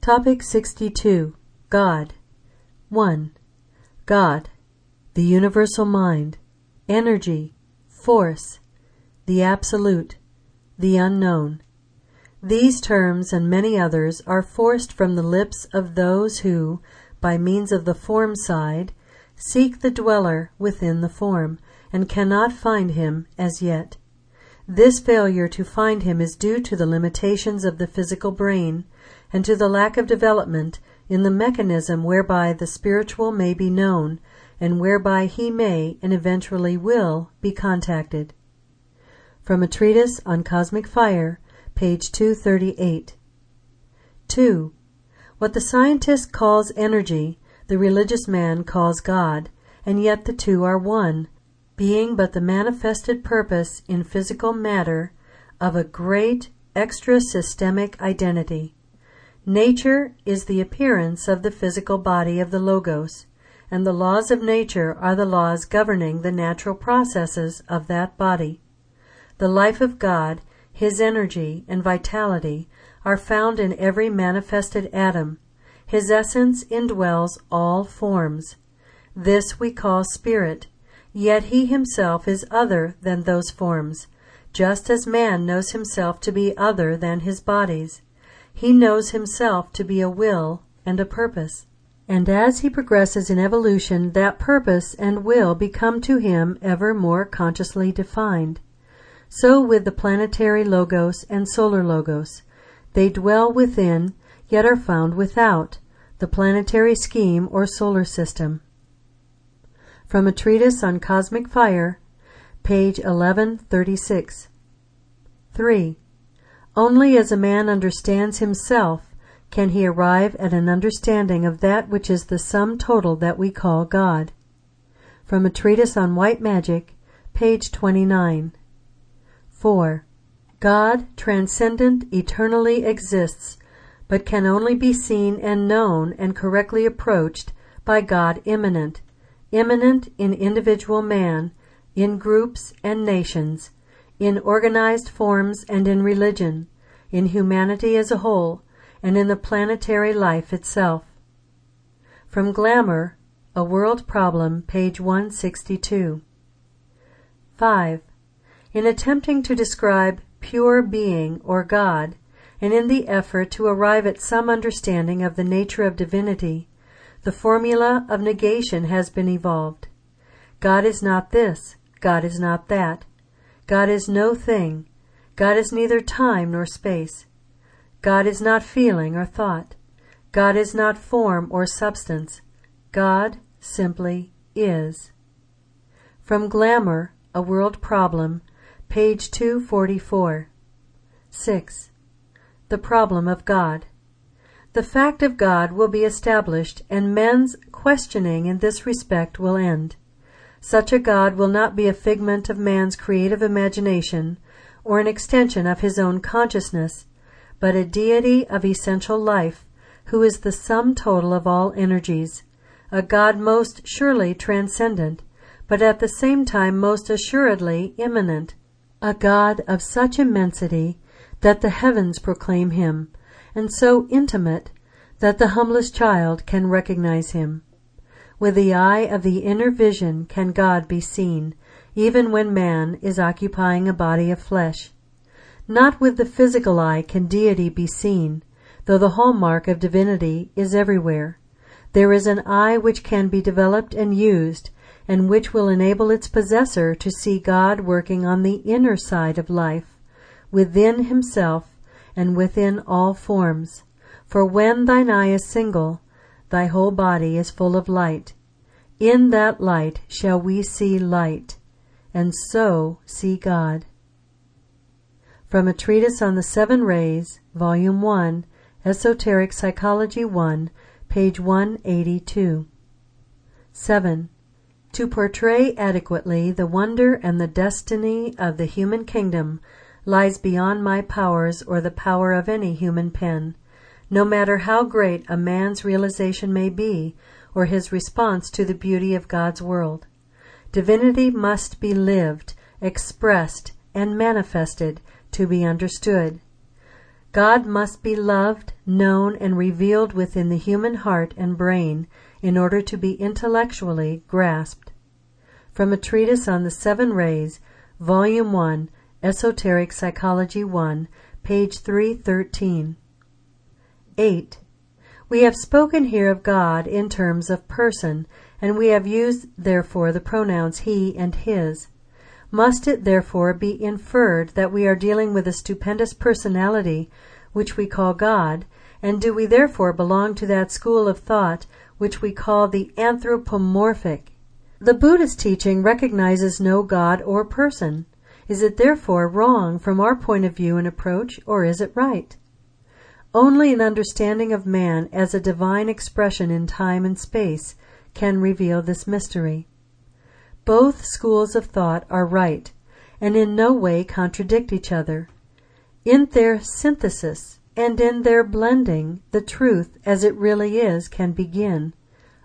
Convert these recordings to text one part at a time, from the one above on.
Topic 62. God. 1. God, the universal mind, energy, force, the absolute, the unknown. These terms and many others are forced from the lips of those who, by means of the form side, seek the dweller within the form, and cannot find him as yet. This failure to find him is due to the limitations of the physical brain, and to the lack of development in the mechanism whereby the spiritual may be known, and whereby he may, and eventually will, be contacted. From a treatise on Cosmic Fire, page 238. 2. What the scientist calls energy, the religious man calls God, and yet the two are one, being but the manifested purpose in physical matter of a great extra-systemic identity. Nature is the appearance of the physical body of the Logos, and the laws of nature are the laws governing the natural processes of that body. The life of God, His energy and vitality, are found in every manifested atom. His essence indwells all forms. This we call spirit, yet He Himself is other than those forms, just as man knows himself to be other than his bodies. He knows himself to be a will and a purpose, and as he progresses in evolution, that purpose and will become to him ever more consciously defined. So with the planetary Logos and solar Logos. They dwell within, yet are found without, the planetary scheme or solar system. From a treatise on Cosmic Fire, page 1136. 3. Only as a man understands himself can he arrive at an understanding of that which is the sum total that we call God. From a treatise on White Magic, page 29. 4. God, transcendent, eternally exists, but can only be seen and known and correctly approached by God immanent in individual man, in groups and nations, in organized forms and in religion, in humanity as a whole, and in the planetary life itself. From Glamour, A World Problem, page 162. 5. In attempting to describe pure being or God, and in the effort to arrive at some understanding of the nature of divinity, the formula of negation has been evolved. God is not this, God is not that. God is no thing. God is neither time nor space. God is not feeling or thought. God is not form or substance. God simply is. From Glamour, A World Problem, page 244. 6. The problem of God. The fact of God will be established, and men's questioning in this respect will end. Such a God will not be a figment of man's creative imagination or an extension of his own consciousness, but a deity of essential life, who is the sum total of all energies, a God most surely transcendent, but at the same time most assuredly immanent, a God of such immensity that the heavens proclaim him, and so intimate that the humblest child can recognize him. With the eye of the inner vision can God be seen, even when man is occupying a body of flesh. Not with the physical eye can deity be seen, though the hallmark of divinity is everywhere. There is an eye which can be developed and used, and which will enable its possessor to see God working on the inner side of life, within himself and within all forms. For when thine eye is single, thy whole body is full of light. In that light shall we see light, and so see God. From a treatise on the Seven Rays, Volume 1, Esoteric Psychology 1, page 182. 7. To portray adequately the wonder and the destiny of the human kingdom lies beyond my powers or the power of any human pen, no matter how great a man's realization may be or his response to the beauty of God's world. Divinity must be lived, expressed, and manifested to be understood. God must be loved, known, and revealed within the human heart and brain in order to be intellectually grasped. From a treatise on the Seven Rays, Volume 1, Esoteric Psychology 1, page 313. 8. We have spoken here of God in terms of person, and we have used, therefore, the pronouns he and his. Must it, therefore, be inferred that we are dealing with a stupendous personality which we call God, and do we therefore belong to that school of thought which we call the anthropomorphic? The Buddhist teaching recognizes no God or person. Is it therefore wrong from our point of view and approach, or is it right? Only an understanding of man as a divine expression in time and space can reveal this mystery. Both schools of thought are right, and in no way contradict each other. In their synthesis and in their blending, the truth as it really is can begin,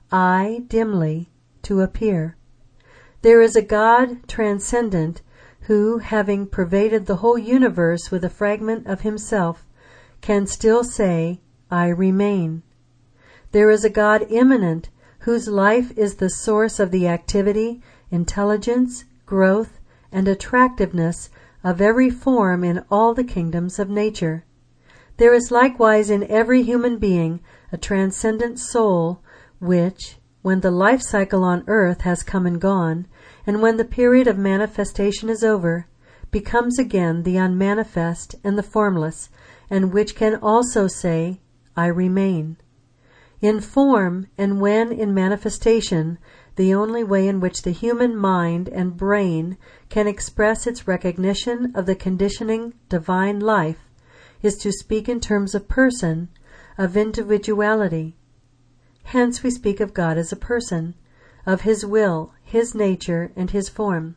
dimly, to appear. There is a God transcendent who, having pervaded the whole universe with a fragment of himself, can still say, I remain. There is a God immanent whose life is the source of the activity, intelligence, growth, and attractiveness of every form in all the kingdoms of nature. There is likewise in every human being a transcendent soul which, when the life cycle on earth has come and gone, and when the period of manifestation is over, becomes again the unmanifest and the formless, and which can also say, I remain. In form, and when in manifestation, the only way in which the human mind and brain can express its recognition of the conditioning divine life is to speak in terms of person, of individuality. Hence we speak of God as a person, of his will, his nature, and his form.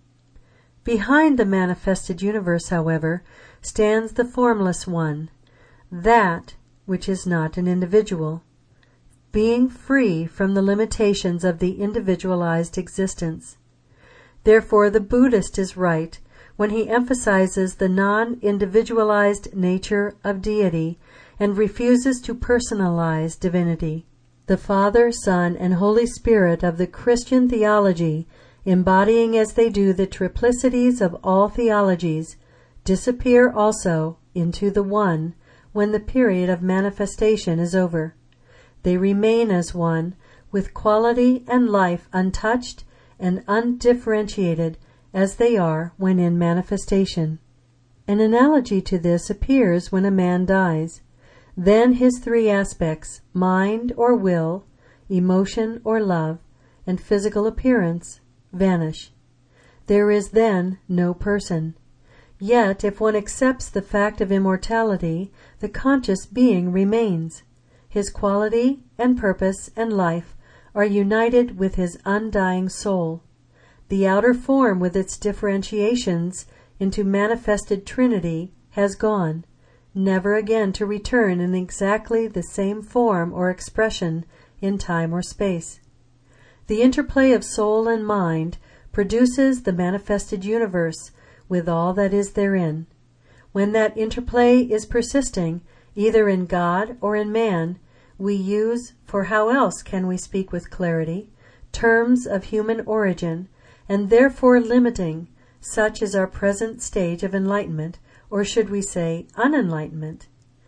Behind the manifested universe, however, stands the formless one, that which is not an individual, being free from the limitations of the individualized existence. Therefore the Buddhist is right when he emphasizes the non-individualized nature of deity and refuses to personalize divinity. The Father, Son, and Holy Spirit of the Christian theology, embodying as they do the triplicities of all theologies, disappear also into the One when the period of manifestation is over. They remain as one, with quality and life untouched and undifferentiated as they are when in manifestation. An analogy to this appears when a man dies. Then his three aspects, mind or will, emotion or love, and physical appearance, vanish. There is then no person. Yet, if one accepts the fact of immortality, the conscious being remains. His quality and purpose and life are united with his undying soul. The outer form with its differentiations into manifested trinity has gone, never again to return in exactly the same form or expression in time or space. The interplay of soul and mind produces the manifested universe with all that is therein. When that interplay is persisting, either in God or in man, we use, for how else can we speak with clarity, terms of human origin, and therefore limiting, such is our present stage of enlightenment, or should we say unenlightenment.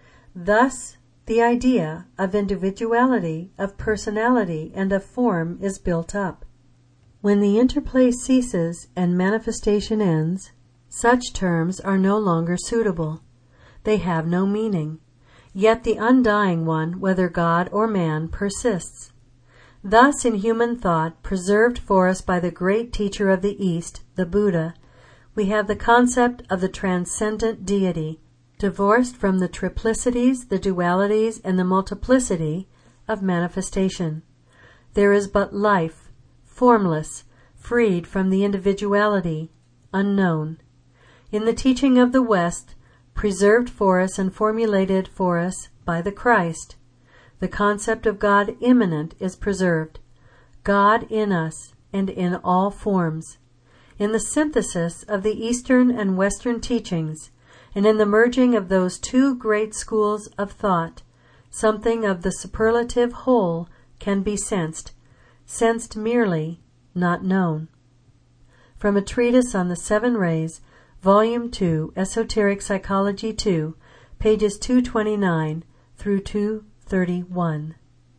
Thus, the idea of individuality, of personality, and of form is built up. When the interplay ceases and manifestation ends, such terms are no longer suitable. They have no meaning. Yet the undying one, whether God or man, persists. Thus in human thought, preserved for us by the great teacher of the East, the Buddha, we have the concept of the transcendent deity, divorced from the triplicities, the dualities, and the multiplicity of manifestation. There is but life, formless, freed from the individuality, unknown. In the teaching of the West, preserved for us and formulated for us by the Christ, the concept of God immanent is preserved, God in us and in all forms. In the synthesis of the Eastern and Western teachings, and in the merging of those two great schools of thought, something of the superlative whole can be sensed merely, not known. From a treatise on the Seven Rays, Volume 2, Esoteric Psychology 2, pages 229 through 231.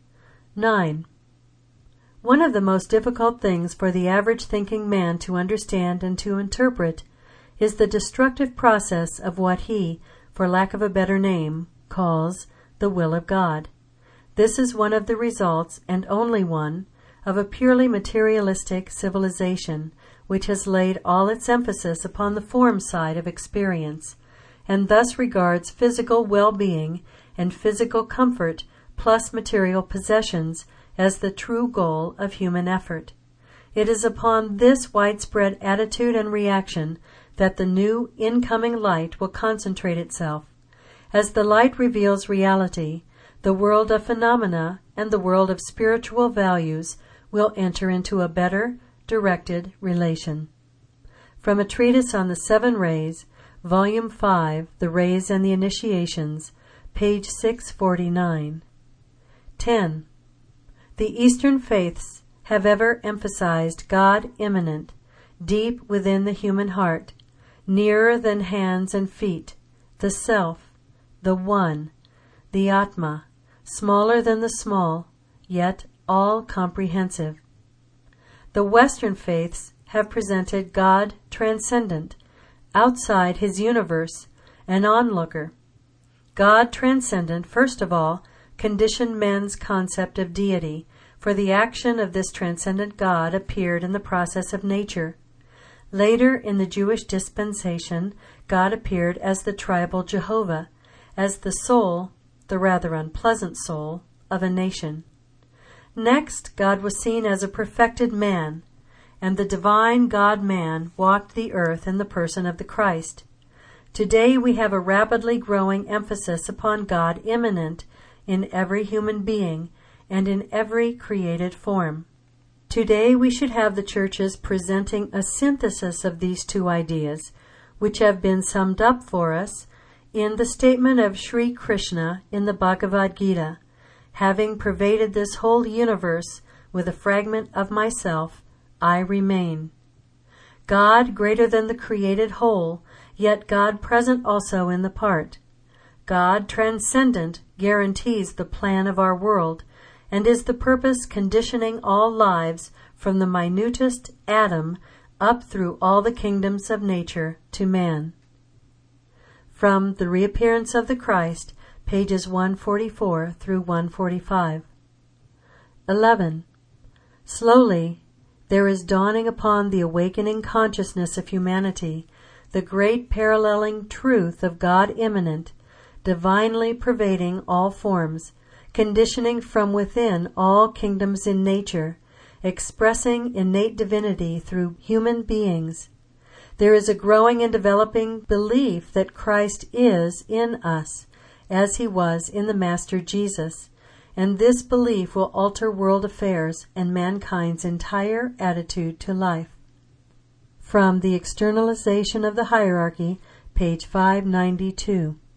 9. One of the most difficult things for the average thinking man to understand and to interpret is the destructive process of what he, for lack of a better name, calls the will of God. This is one of the results, and only one, of a purely materialistic civilization which has laid all its emphasis upon the form side of experience, and thus regards physical well-being and physical comfort plus material possessions as the true goal of human effort. It is upon this widespread attitude and reaction that the new incoming light will concentrate itself. As the light reveals reality, the world of phenomena and the world of spiritual values will enter into a better, directed relation. From a treatise on the Seven Rays, Volume 5, The Rays and the Initiations, page 649. 10. The Eastern faiths have ever emphasized God immanent, deep within the human heart, nearer than hands and feet, the Self, the One, the Atma, smaller than the small, yet all-comprehensive. The Western faiths have presented God transcendent, outside his universe, an onlooker. God transcendent, first of all, conditioned men's concept of deity, for the action of this transcendent God appeared in the process of nature. Later, in the Jewish dispensation, God appeared as the tribal Jehovah, as the soul, the rather unpleasant soul, of a nation. Next, God was seen as a perfected man, and the divine God-man walked the earth in the person of the Christ. Today we have a rapidly growing emphasis upon God immanent in every human being and in every created form. Today we should have the churches presenting a synthesis of these two ideas, which have been summed up for us in the statement of Sri Krishna in the Bhagavad Gita: having pervaded this whole universe with a fragment of myself, I remain. God greater than the created whole, yet God present also in the part. God transcendent guarantees the plan of our world, and is the purpose conditioning all lives from the minutest atom up through all the kingdoms of nature to man. From The Reappearance of the Christ, pages 144 through 145. 11. Slowly, there is dawning upon the awakening consciousness of humanity the great paralleling truth of God immanent, divinely pervading all forms, conditioning from within all kingdoms in nature, expressing innate divinity through human beings. There is a growing and developing belief that Christ is in us, as he was in the Master Jesus, and this belief will alter world affairs and mankind's entire attitude to life. From The Externalization of the Hierarchy, page 592.